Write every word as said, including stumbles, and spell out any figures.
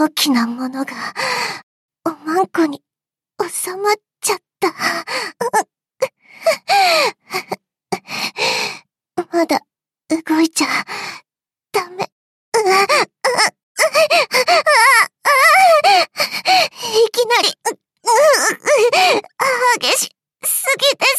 大きなものが、おまんこに収まっちゃった。まだ動いちゃダメ。いきなり、激しすぎて